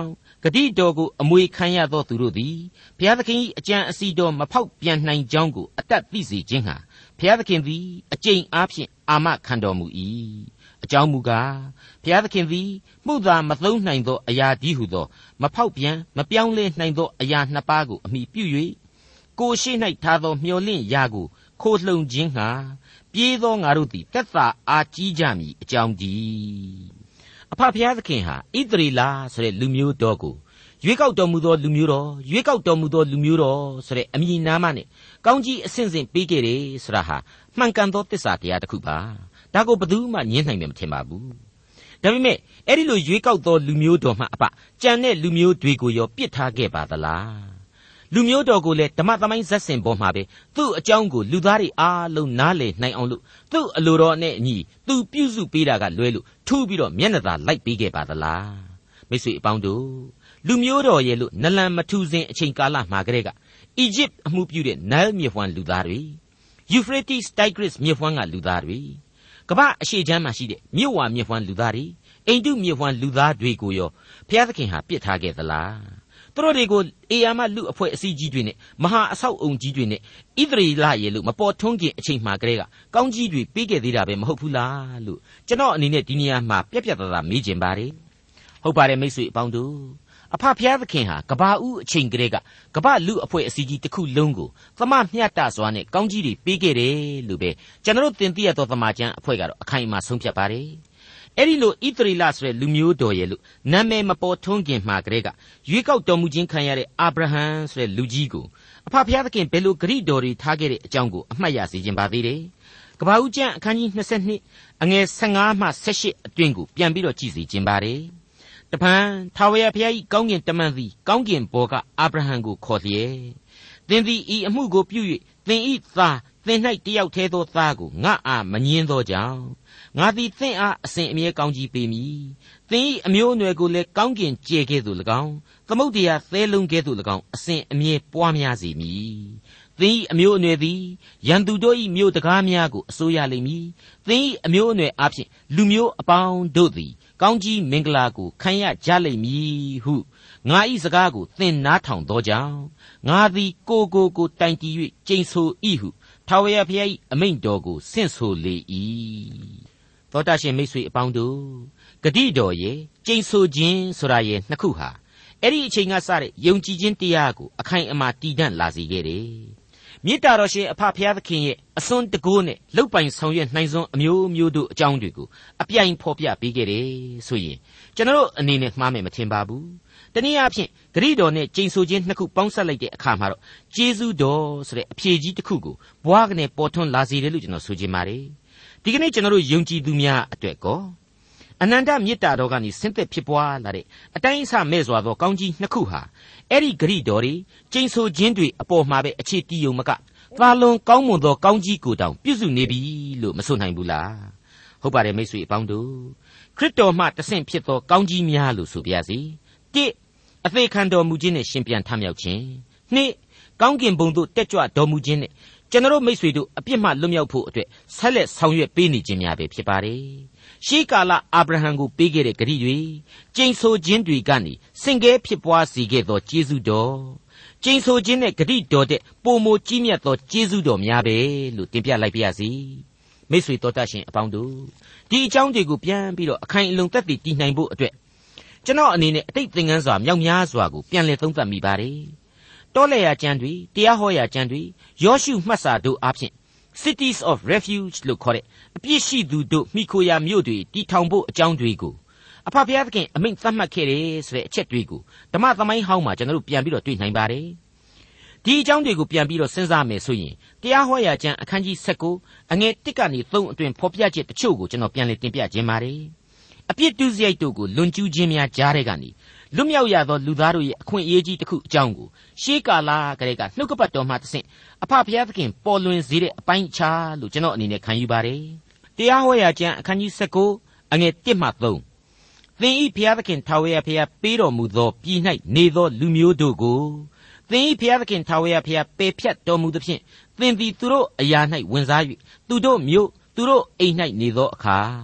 ဂတိတော်ကိုအမွေခံရသောသူတို့သည်ဘုရားသခင်၏အကြံအစီတော်မဖောက်ပြန်နိုင်ကြောင်းကိုအတတ်သိစေခြင်းဟာဘုရားသခင်သည်အကျင့်အားဖြင့်အာမခံတော်မူ၏အကြောင်းမူကားဘုရားသခင်သည်မှုသာမသုံးနိုင်သောအရာတည်းဟုသောမဖောက်ပြန်မပြောင်းလဲနိုင်သောအရာနှစ်ပါးကိုအမိပြု၍ကိုယ်ရှိ၌ထားသောမျှော်လင့်ရာကိုခိုလှုံခြင်းဟာပြေးသောငါတို့သည်သက်သာအားကြီးကြမည်အကြောင်းတည်းအဖဘုရားသခင်ဟာဣသရေလဆိုတဲ့လူမျိုးတော်ကိုရွေးကောက်တော်မူသောလူမျိုးတော်ရွေးကောက်တော်မူသောလူမျိုးတော်ဆိုတဲ့အမည်နာမနဲ့ကောင်းကြီးအဆင့်ဆင့်ပေးခဲ့တယ်ဆိုတာဟာမှန်ကန်သောသစ္စာတရားတစ်ခုပါဒါကိုဘယ်သူမှညှင်းနိုင်မယ်မထင်ပါဘူးဒါပေမဲ့အဲ့ဒီလိုရွေးကောက်သောလူမျိုးတော်မှအပကြံတဲ့လူမျိုးတွေကိုရောပြစ်ထားခဲ့ပါသလားလူမျိုးတော်ကိုလည်းဓမ္မသမိုင်းဇက်စင်ပေါ်မှာပဲသူ့အကြောင်းကိုလူသားတွေအားလုံးနားလည်နိုင်အောင်လို့သူ့အလိုတော်နဲ့အညီသူပြုစုပေးတာကလွဲလို့ထူးပြီးတော့မျက်နှာသာလိုက်ပေးခဲ့ပါသလားမိတ်ဆွေအပေါင်းတို့လူမျိုးတော်ရဲ့လို့နလန်မထူစဉ်အချိန်ကာလမှာကတည်းကအီဂျစ်အမှုပြုတဲ့နိုင်းမြစ်ဝှမ်းလူသားတွေယူဖရေးတီးတိုင်ဂရစ်မြစ်ဝှမ်းကလူသားတွေကမ္ဘာအရှေ့ချမ်းမှာရှိတဲ့မြစ်ဝါမြစ်ဝှမ်းလူသားတွေအိန္ဒုမြစ်ဝှမ်းလူသားတွေကိုရောဘုရားသခင်ဟာပြစ်ထားခဲ့သလားသူတို့တွေကိုအေယာမလူအဖွဲ့အစည်းကြီးတွေနဲ့မဟာအဆောက်အုံကြီးတွေနဲ့ဣသရေလရဲ့လို့မပေါ်ထွန်းခင်အချိန်မှကတည်းကကောင်းကြီးတွေပေးခဲ့သေးတာပဲမဟုတ်ဘူးလားလို့ကျွန်တော်အနေနဲ့ဒီနေရာမှာပြက်ပြက်သားသားမေးချင်ပါတယ်ဟုတ်ပါတယ်မိတ်ဆွေအပေါင်းတို့အဖဖျားသခင်ဟာကဘာဦးအချိန်ကလေးကကဘာလူအဖွဲ့အစည်းကြီးတစ်ခုလုံးကိုသမမျှတစွာနဲ့ကောင်းကြီးတွေပေးခဲ့တယ်လို့ပဲကျွန်တော်တင်ပြရသောသမကျမ်းအဖွဲ့ကတော့အခိုင်အမာဆုံးဖြတ်ပါတယ်အဲ့ဒီလိုဣသရေလဆိုတဲ့လူမျိုးတော်ရဲ့လို့နာမည်မပေါ်ထွန်းခင်မှာကလေးကရွေးကောက်တော်မူခြင်းခံရတဲ့အာဗြဟံဆိုတဲ့လူကြီးကိုအဖဖျားသခင်ဘယ်လိုဂရိတော်တွေထားခဲ့တဲ့အကြောင်းကိုအမှတ်ရစေခြင်းပါသေးတယ်ကဘာဦးကျမ်းအခန်းကြီးနှစ်၂အငယ်၁၅မှ၁၈အတွင်းကိုပြန်ပြီးတော့ကြည့်စီခြင်းပါတယ်တပံထာဝရဘုရား၏ကောင်းကင်တမန်သည်ကောင်းကင်ဘော်ကအာဗြဟံကိုခေါ်လျက်သင်သည်ဤအမှုကိုပြု၍သင်၏သားသင်၌တယောက်တည်းသောသားကိုငါအားမငြင်းသောကြောင့်ငါသည်သင်အားအစဉ်အမြဲကောင်းကြီးပေးမည်သင်၏အမျိုးအနွယ်ကိုလည်းကောင်းကင်ကျဲကဲ့သို့၎င်းသမုဒ္ဒရာသဲလုံးကဲ့သို့၎င်းအစဉ်အမြဲပွားများစေမည်သင်၏အမျိုးအနွယ်သည်ရန်သူတို့၏မြို့တကားများကိုအစိုးရလိမ့်မည်သင်၏အမျိုးအနွယ်အဖြစ်လူမျိုးအပေါင်းတို့သည်ကောင်းကြီးမင်္ဂလာကိုခံရကြလိမ့်မည်ဟုငါ၏စကားကိုသင်နားထောင်သောကြောင့်ငါသည်ကိုကိုကိုတိုင်တည်၍ကျိန်ဆို၏ဟုထာဝရဘုရား၏အမိန့်တော်ကိုဆင့်ဆိုလေ၏သောတာရှင်မိတ်ဆွေအပေါင်းတို့ဂတိတော်ရဲ့ကျိန်ဆိုခြင်းဆိုတာရဲ့နှစ်ခုဟာအဲ့ဒီအချိန်ကစတဲ့ယုံကြည်ခြင်းတရားကိုအခိုင်အမာတည်တံ့လာစေခဲ့တယ်မေတ္တာတော်ရှင်အဖဖျားသခင်ရဲ့အစွန်းတကိုးနဲ့လုတ်ပိုင်ဆောင်ရွက်နိုင်စွမ်းအမျိုးမျိုးတို့အကြောင်းတွေကိုအပြိုင်ဖော်ပြပေးခဲ့တယ်ဆိုရင်ကျွန်တော်တို့အနေနဲ့မှားမယ်မထင်ပါဘူးတနည်းအားဖြင့်ဂရိတော်နဲ့ကျိန်ဆိုခြင်းနှစ်ခုပေါင်းစပ်လိုက်တဲ့အခါမှာတော့ကျေးဇူးတော်ဆိုတဲ့အဖြေကြီးတစ်ခုကိုဘွားကနေပေါ်ထွန်းလာစေတယ်လို့ကျွန်တော်ဆိုချင်ပါတယ်ဒီကနေ့ကျွန်တော်တို့ယုံကြည်သူများအတွက်ကောအနန္တမေတ္တာတော်ကနေဆင်းသက်ဖြစ်ပွားလာတဲ့အတိုင်းအဆမဲ့စွာသောကောင်းကြီးနှစ်ခုဟာအဲ့ဒီဂရိတော်တွေကျိန်ဆိုခြင်းတွေအပေါ်မှာပဲအခြေတည်ုံမကသာလွန်ကောင်းမွန်သောကောင်းကြီးကိုတောင်ပြုစုနေပြီလို့မဆိုနိုင်ဘူးလားဟုတ်ပါတယ်မိတ်ဆွေအပေါင်းတို့ခရစ်တော်မှတဆင့်ဖြစ်သောကောင်းကြီးများလို့ဆိုပြစီတစ်အသေးခံတော်မူခြင်းနဲ့ရှင်ပြန်ထမြောက်ခြင်းနှစ်ကောင်းကင်ဘုံသို့တက်ကြွတော်မူခြင်းနဲ့ကျွန်တော်မိတ်ဆွေတို့အပြစ်မှလွတ်မြောက်ဖို့အတွက်ဆက်လက်ဆောင်ရွက်ပေးနေခြင်းများပဲဖြစ်ပါတယ်ရှေးကာလအာဗြဟံကိုပေးခဲ့တဲ့ဂရုတွေကျိန်ဆိုခြင်းတွေကနေစင်ကဲဖြစ်ပွားစေခဲ့သောကျေးဇူးတော်ကျိန်ဆိုခြင်းနဲ့ဂရုတော်တဲ့ပုံမကြီးမြတ်သောကျေးဇူးတော်များပဲလို့တင်ပြလိုက်ပါရစေမိတ်ဆွေတော်တတ်ရှင်အပေါင်းတို့ဒီအကြောင်းတွေကိုပြန်ပြီးတော့အခိုင်အလုံသက်သေတည်နိုင်ဖို့အတွက်ကျွန်တော်အနေနဲ့အတိတ်သင်ခန်းစာမြောက်များစွာကိုပြန်လည်သုံးသပ်မိပါတယ်တောလေယာကျမ်းတွေတရားဟောရာကျမ်းတွေယောရှုမှတ်စာတို့အပြင် cities of refuge လို့ခေါ်တဲ့အပြစ်ရှိသူတို့မိခိုရာမြို့တွေတည်ထောင်ဖို့အကြောင်းတွေကိုအဖဖျားသခင်အမိန့်သတ်မှတ်ခဲ့တယ်ဆိုတဲ့အချက်တွေကိုဓမ္မသမိုင်းဟောင်းမှာကျွန်တော်တို့ပြန်ပြီးတော့တွေ့နိုင်ပါတယ်ဒီအကြောင်းတွေကိုပြန်ပြီးတော့စဉ်းစားမယ်ဆိုရင်တရားဟောရာကျမ်းအခန်းကြီး၁၉အငယ်၁ကနေ၃အတွင်ဖော်ပြချက်တချို့ကိုကျွန်တော်ပြန်လည်တင်ပြခြင်းပါတယ်အပြစ်ဒုစရိုက်တို့ကိုလွန်ကျူးခြင်းများကြားတဲ့ကနေလွတ်မြောက်ရသောလူသားတို့ရဲ့အခွင့်အရေးကြီးတစ်ခုအကြောင်းကိုရှေးကာလကတည်းကနှုတ်ကပတ်တော်မှတဆင့်အဖဖျားသခင်ပေါ်လွင်စေတဲ့အပိုင်းအခြားလို့ကျွန်တော်အနေနဲ့ခံယူပါတယ်တရားဟောရာကျမ်းအခန်းကြီး၁၉အငယ်၁မှ၃သင်ဤဖျားသခင်ထာဝရဘုရားပေးတော်မူသောပြည်၌နေသောလူမျိုးတို့ကိုသင်ဤဖျားသခင်ထာဝရဘုရားပယ်ဖြတ်တော်မူသဖြင့်သင်သည်သူတို့အရာ၌ဝင်စား၍သူတို့မြို့သူတို့အိမ်၌နေသောအခါ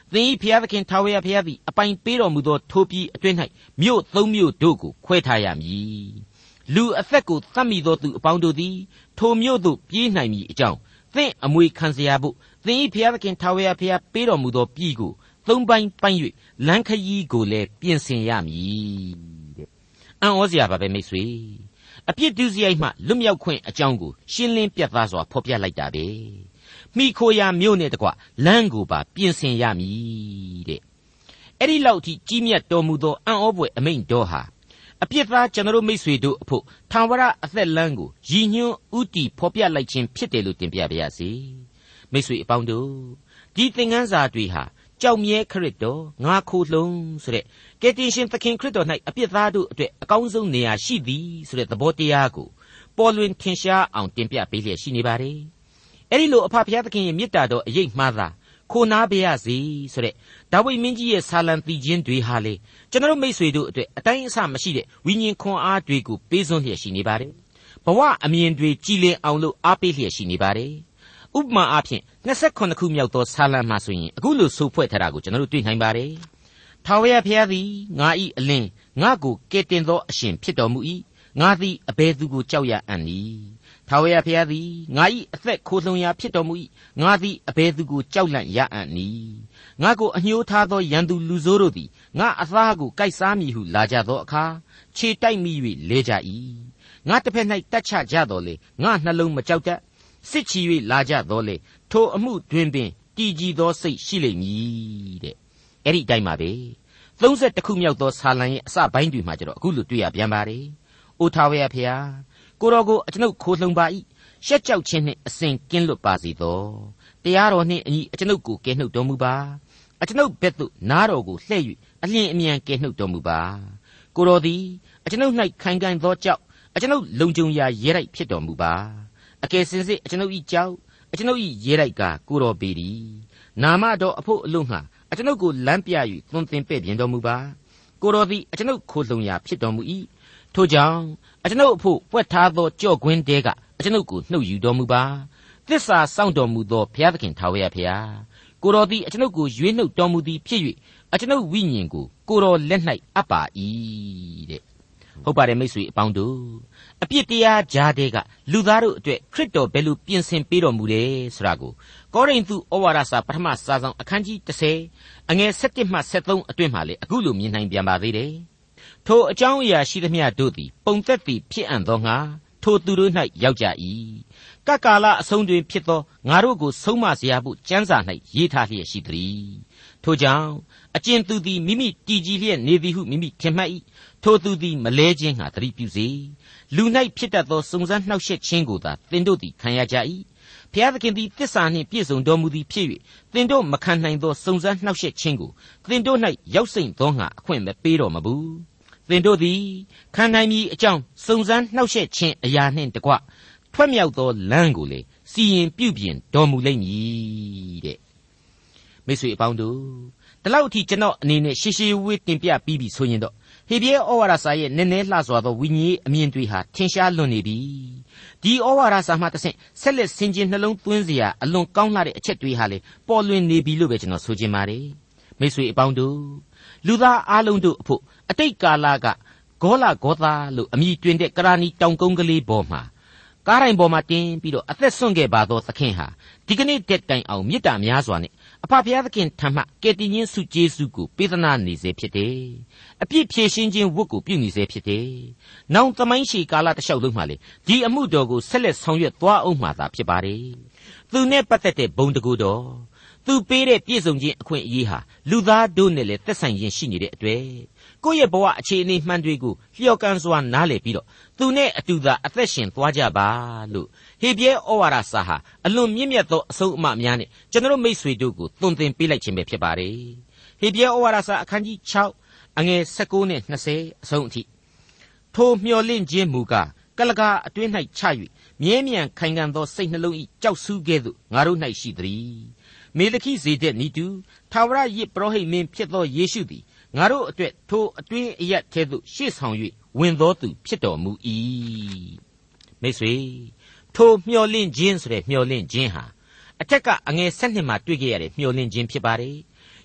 သင်၏ဖျားသခင်ထာဝရဘုရားသည်အပိုင်ပေးတော်မူသောထိုပြည်အတွင်း၌မြို့သုံးမြို့တို့ကိုခွဲထားရမည်လူအသက်ကိုသတ်မိသောသူအပေါင်းတို့သည်ထိုမြို့သို့ပြေးနိုင်မည်အကြောင်းသင်အမွေခံเสียဖို့သင်၏ဖျားသခင်ထာဝရဘုရားပေးတော်မူသောပြည်ကိုသုံးပိုင်းပိုင်း၍လမ်းခရီးကိုလည်းပြင်ဆင်ရမည်တဲ့အံ့ဩစရာပါပဲမိတ်ဆွေအပြစ်ဒုစရိုက်မှလွတ်မြောက်ခွင့်အကြောင်းကိုရှင်းလင်းပြသစွာဖော်ပြလိုက်တာပဲမိခိုရာမြို့နဲ့တကွလမ်းကိုပါပြင်ဆင်ရမည်တဲ့အဲ့ဒီလောက်ထိကြီးမြတ်တော်မူသောအံ့ဩဖွယ်အမိန့်တော်ဟာအပြစ်သားကျွန်တော်တို့မိတ်ဆွေတို့အဖို့ထာဝရအသက်လမ်းကိုရည်ညွှန်းဥတီဖော်ပြလိုက်ခြင်းဖြစ်တယ်လို့တင်ပြပါရစေမိတ်ဆွေအပေါင်းတို့ဒီသင်ခန်းစာတွေဟာကြောက်မြဲခရစ်တော်ငါခိုလှုံဆိုတဲ့ကယ်တင်ရှင်သခင်ခရစ်တော်၌အပြစ်သားတို့အတွက်အကောင်းဆုံးနေရာရှိသည်ဆိုတဲ့သဘောတရားကိုပေါ်လွင်ထင်ရှားအောင်တင်ပြပေးလျက်ရှိနေပါတယ်အဲ့ဒီလိုအဖဖျားသခင်ရဲ့မေတ္တာတော်အရေးမှားတာခိုနာပါရစေဆိုတဲ့ဒါဝိဒ်မင်းကြီးရဲ့ဆာလံတီချင်းတွေဟာလေကျွန်တော်မိတ်ဆွေတို့အတွက်အတိုင်းအဆမရှိတဲ့ဝိညာဉ်ခွန်အားတွေကိုပေးစွန့်လျက်ရှိနေပါတယ်ဘဝအမြင်တွေကြည်လင်အောင်လို့အားပေးလျက်ရှိနေပါတယ်ဥပမာအားဖြင့်ยี่สิบเจ็ดခုမြောက်သောဆာလံမှာဆိုရင်အခုလိုဆိုဖွဲ့ထားတာကိုကျွန်တော်တို့တွေ့နိုင်ပါတယ်ထာဝရဘုရားသည်ငါ၏အလင်းငါကိုကယ်တင်သောအရှင်ဖြစ်တော်မူ၏ငါသည်အဘယ်သူကိုကြောက်ရအံ့နည်းထာဝရဘုရားသည်ငါ၏အသက်ခိုလှုံရာဖြစ်တော်မူ၏ငါသည်အဘယ်သူကိုကြောက်လန့်ရအံ့နည်းငါကိုအညှိုးထားသောရန်သူလူဆိုးတို့သည်ငါအသားကိုကိုက်စားမည်ဟုလာကြသောအခါခြေတိုက်မိ၍လဲကြ၏ငါတစ်ဖက်၌တက်ချကြတော်လေငါနှလုံးမကြောက်တတ်စစ်ချီ၍လာကြတော်လေထိုအမှုတွင်ပင်တည်ကြည်သောစိတ်ရှိလိမ့်မည်တဲ့အဲ့ဒီအတိုင်းပါပဲသုံးဆယ်တစ်ခုမြောက်သောဆာလံရဲ့အစပိုင်းတွေမှာကျတော့အခုလိုတွေ့ရပြန်ပါတယ်အိုထာဝရဘုရားကိုတော်ကိုအကျွန်ုပ်ခိုလှုံပါ၏ရှက်ကြောက်ခြင်းနှင့်အစဉ်ကင်းလွတ်ပါစေသောတရားတော်နှင့်အညီအကျွန်ုပ်ကိုကယ်နှုတ်တော်မူပါအကျွန်ုပ်ဘက်သို့နားတော်ကိုလှည့်၍အလျင်အမြန်ကယ်နှုတ်တော်မူပါကိုတော်သည်အကျွန်ုပ်၌ခိုင်ခံ့သောကြောက်အကျွန်ုပ်လုံခြုံရာရဲတိုက်ဖြစ်တော်မူပါအကယ်စင်စစ်အကျွန်ုပ်၏ကြောက်အကျွန်ုပ်၏ရဲတိုက်ကကိုတော်ပေသည်နာမတော်အဖို့အလို့ငှာအကျွန်ုပ်ကိုလမ်းပြ၍သွန်သင်ပဲ့ပြင်တော်မူပါကိုတော်သည်အကျွန်ုပ်ခိုလှုံရာဖြစ်တော်မူ၏ထို့ကြောင့်အကျွန်ုပ်အဖို့ပွက်ထားသောကြော့ကွင်းတဲကအကျွန်ုပ်ကိုနှုတ်ယူတော်မူပါသစ္စာစောင့်တော်မူသောဘုရားသခင်ထာဝရဘုရားကိုတော်သည်အကျွန်ုပ်ကိုရွေးနှုတ်တော်မူသည်ဖြစ်၍အကျွန်ုပ်ဝိညာဉ်ကိုကိုတော်လက်၌အပ်ပါ၏တဲ့ဟုတ်ပါတယ်မိတ်ဆွေအပေါင်းတို့အပြစ်တရားကြားတဲ့ကလူသားတို့အတွက်ခရစ်တော်ဘယ်လိုပြင်ဆင်ပေးတော်မူတယ်ဆိုတာကိုကောရိန္သုဩဝါဒစာပထမစာဆောင်အခန်းကြီးtenအငယ်sevenမှseventeenအတွင်းမှာလေအခုလိုမြင်နိုင်ပြန်ပါသေးတယ်ထိုအကြောင်းအရာရှိသမျှတို့သည်ပုံသက်သည်ဖြစ်အံ့သောငါထိုသူတို့၌ရောက်ကြ၏ကကာလအဆုံးတွင်ဖြစ်သောငါတို့ကိုဆုံးမစရာဖို့ကျမ်းစာ၌ရေးထားလျက်ရှိသည်ထိုကြောင့်အကျဉ်သူသည်မိမိတည်ကြည်လျက်နေသည်ဟုမိမိထင်မှတ်၏ထိုသူသည်မလဲခြင်းငှာသတိပြုစေလူ၌ဖြစ်တတ်သောစုံစမ်းနှောက်ယှက်ခြင်းကိုသာသင်တို့သည်ခံရကြ၏ဘုရားသခင်သည်သစ္စာနှင့်ပြည့်စုံတော်မူသည်ဖြစ်၍သင်တို့မခံနိုင်သောစုံစမ်းနှောက်ယှက်ခြင်းကိုသင်တို့၌ရောက်စိမ့်သောငှာအခွင့်မပေးတော်မမူသင်တို့သည်ခံနိုင်မည်အကြောင်းစုံစမ်းနှောက်ယှက်ခြင်းအရာနှင့်တကွထွက်မြောက်သောလမ်းကိုလေစီရင်ပြုပြင်တော်မူလိမ့်မည်တဲ့မိတ်ဆွေအပေါင်းတို့ဒီလောက်အထိကျွန်တော်အနေနဲ့ရှေးရှေးဝေးတင်ပြပြီးပြီဆိုရင်တော့ဟေဘရဲဩဝါဒစာရဲ့နည်းနည်းလှစွာသောဝိညာဉ်အမြင်တွေဟာထင်ရှားလွန်နေပြီဒီဩဝါဒစာမှတစ်ဆင့်ဆက်လက်ဆင်ခြင်နှလုံးသွင်းစရာအလွန်ကောင်းလှတဲ့အချက်တွေဟာလေပေါ်လွင်နေပြီလို့ပဲကျွန်တော်ဆိုချင်ပါတယ်မိတ်ဆွေအပေါင်းတို့လူသားအလုံးတို့အဖို့အတိတ်ကာလကဂေါလဂေါသာလို့အမည်တွင်တဲ့ကရာနီတောင်ကုန်းကလေးပေါ်မှာကားတိုင်းပေါ်မှာတင်ပြီးတော့အသက်ဆွန့်ခဲ့ပါသောသခင်ဟာဒီကနေ့တက်တိုင်အောင်မေတ္တာများစွာနဲ့အဖဖျားသခင်ထံမှကယ်တင်ခြင်းဆုကျေးဇူးကိုပေးသနာနေစေဖြစ်တယ်။အပြစ်ဖြေရှင်းခြင်းဝတ်ကိုပြုနေစေဖြစ်တယ်။နောင်သမိုင်းရှည်ကာလတစ်လျှောက်လုံးမှာလေဒီအမှုတော်ကိုဆက်လက်ဆောင်ရွက်သွားအောင်မှာသာဖြစ်ပါတယ်။သူနဲ့ပတ်သက်တဲ့ဘုံတကူတော်သူပေးတဲ့ပြည့်စုံခြင်းအခွင့်အရေးဟာလူသားတို့နဲ့လည်းသက်ဆိုင်ခြင်းရှိနေတဲ့အတွက်ကိုယ့်ရဲ့ဘဝအခြေအနေမှန်တွေကိုလျှော်ကန်စွာနားလည်ပြီးတော့သူနဲ့အတူသာအသက်ရှင်သွားကြပါလို့ဟေဘရဲဩဝါဒစာဟာအလွန်မြင့်မြတ်သောအဆုံးအမများနဲ့ကျွန်တော်မိတ်ဆွေတို့ကိုသွန်သင်ပေးလိုက်ခြင်းပဲဖြစ်ပါတယ်ဟေဘရဲဩဝါဒစာအခန်းကြီးsixအငယ်nineteenနဲ့twentyအဆုံးအထိထိုမျှော်လင့်ခြင်းမူကားကလကာအတွင်း၌ချ၍မြဲမြံခိုင်ခံ့သောစိတ်နှလုံး၏ကြောက်ဆူးကဲ့သို့ငါတို့၌ရှိသည်မေလခိဇေဒက်နီတူထာဝရယစ်ပရောဟိတ်မင်းဖြစ်သောယေရှုသည်ငါတို့အတွက်ထိုအတွင်းအရက်ထဲသို့ရှေ့ဆောင်၍ဝင်သောသူဖြစ်တော်မူ၏မိတ်ဆွေထိုမျှော်လင့်ခြင်းဆိုတဲ့မျှော်လင့်ခြင်းဟာအထက်ကအငယ်sevenမှာတွေ့ခဲ့ရတဲ့မျှော်လင့်ခြင်းဖြစ်ပါတယ်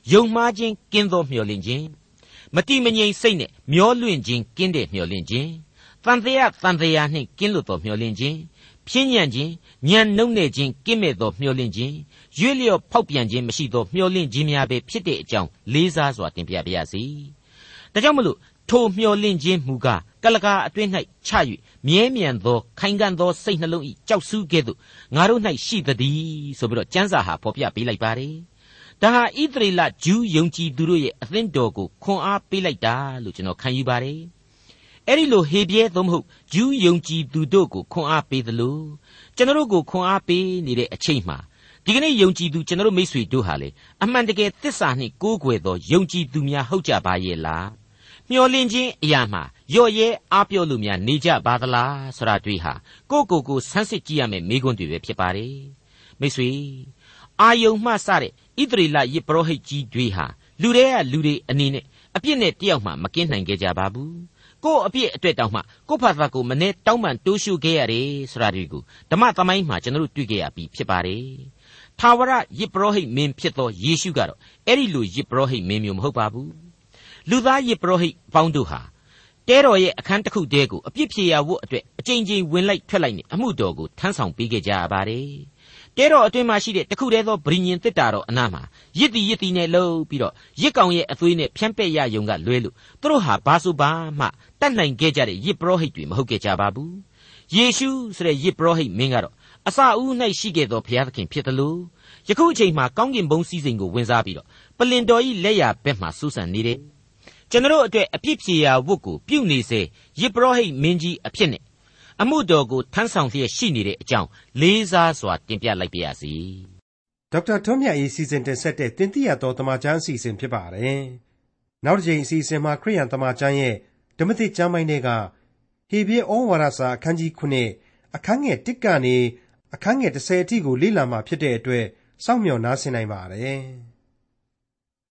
ယုံမှားခြင်းကင်းသောမျှော်လင့်ခြင်းမတိမငြိမ်စိတ်နဲ့မျောလွင့်ခြင်းကင်းတဲ့မျှော်လင့်ခြင်းတန်တရားတန်တရားနှင့်ကင်းလွတ်သောမျှော်လင့်ခြင်းဖြင်းညံ့ခြင်းညံနှုံနေခြင်းကင်းမဲ့သောမျှော်လင့်ခြင်းရွေ့လျော့ဖောက်ပြန်ခြင်းမရှိသောမျှော်လင့်ခြင်းများပဲဖြစ်တဲ့အကြောင်းလေးစားစွာတင်ပြပါရစေ။ဒါကြောင့်မလို့ထိုမျှော်လင့်ခြင်းမူကားကလကာအတွင်း၌ချ၍မြဲမြံသောခိုင်ခံ့သောစိတ်နှလုံး၏ကြောက်ဆူးကဲ့သို့ငါတို့၌ရှိသည်ဆိုပြီးတော့ကျမ်းစာဟာဖော်ပြပေးလိုက်ပါတယ်။ဒါဟာဣသရေလဂျူးယုံကြည်သူတို့ရဲ့အသင်းတော်ကိုခွန်အားပေးလိုက်တာလို့ကျွန်တော်ခံယူပါတယ်။အဲ့ဒီလိုဟေပြဲသို့မဟုတ်ဂျူးယုံကြည်သူတို့ကိုခွန်အားပေးသလိုကျွန်တော်တို့ကိုခွန်အားပေးနေတဲ့အချိန်မှာဒီကနေ့ယုံကြည်သူကျွန်တော်တို့မိတ်ဆွေတို့ဟာလေအမှန်တကယ်သစ္စာနှင့်ကိုးကွယ်သောယုံကြည်သူများဟုတ်ကြပါရဲ့လားမျောလင့်ခြင်းအရာမှာရော့ရဲအားပြောလို့များနေကြပါသလားဆိုတာတွေ့ဟာကိုကိုကိုဆန်းစစ်ကြည့်ရမယ့်မိကွန်းတွေပဲဖြစ်ပါတယ်မိတ်ဆွေအာယုံမှစတဲ့ဣသရေလယစ်ပရောဟိတ်ကြီးတွေဟာလူတွေကလူတွေအနေနဲ့အပြစ်နဲ့တယောက်မှမကင်းနိုင်ကြကြပါဘူးကို့အပြစ်အတွက်တောင်မှကို့ဖာသာကိုမနဲ့တောင်းပန်တိုးရှုခဲ့ရတယ်ဆိုတာတွေကိုဓမ္မသမိုင်းမှာကျွန်တော်တို့တွေ့ကြရပြီးဖြစ်ပါတယ်ထာဝရယစ်ပရောဟိတ်မင်းဖြစ်သောယေရှုကတော့အဲ့ဒီလိုယစ်ပရောဟိတ်မင်းမျိုးမဟုတ်ပါဘူးလူသားယစ်ပရောဟိတ်ပေါင်းတို့ဟာတဲတော်ရဲ့အခန်းတစ်ခုတည်းကိုအပြစ်ဖြေရာဝတ်အတွက်အကြိမ်ကြိမ်ဝင်လိုက်ထွက်လိုက်နဲ့အမှုတော်ကိုထမ်းဆောင်ပေးခဲ့ကြရပါတယ်တဲတော်အတွင်းမှာရှိတဲ့တခုတည်းသောဗြိညင်တစ်တာတော်အနားမှာရစ်တီရစ်တီနဲ့လှုပ်ပြီးတော့ရစ်ကောင်ရဲ့အသွေးနဲ့ဖြန့်ပက်ရယုံကလွဲလို့သူတို့ဟာဘာဆိုဘာမှတတ်နိုင်ခဲ့ကြတဲ့ယစ်ပရောဟိတ်တွေမဟုတ်ခဲ့ကြပါဘူးယေရှုဆိုတဲ့ယစ်ပရောဟိတ်မင်းကတော့အစအဦး၌ရှိခဲ့သောဘုရားသခင်ဖြစ်တယ်လို့ယခုအချိန်မှာကောင်းကင်ဘုံစည်းစိမ်ကိုဝင်စားပြီးတော့ပလင်တော်ဤလက်ရဘက်မှစူးစံနေတယ်ကျွန်တော်တို့အတွက်အပြစ်ဖြေရာဝတ်ကိုပြုနေစေယစ်ပရောဟိတ်မင်းကြီးအဖြစ်နဲ့အမှုတော်ကိုထမ်းဆောင်လျက်ရှိနေတဲ့အကြောင်းလေးစားစွာတင်ပြလိုက်ပါရစေ။ဒေါက်တာထွန်းမြတ်၏စီစဉ်တင်ဆက်တဲ့တင်ပြတော်တမချန်းအစီအစဉ်ဖြစ်ပါတယ်။နောက်တစ်ချိန်အစီအစဉ်မှာခရိယန်တမချန်းရဲ့ဓမ္မသစ်ကျမ်းပိုင်းတွေကဟေဘရဲဩဝါဒစာအခန်းကြီးခုနှစ်အခန်းငယ်တစ်ကနေအခန်းငယ်တစ်ဆယ်အထိကိုလေ့လာမှာဖြစ်တဲ့အတွက်စောင့်မျှော်နားဆင်နိုင်ပါတယ်။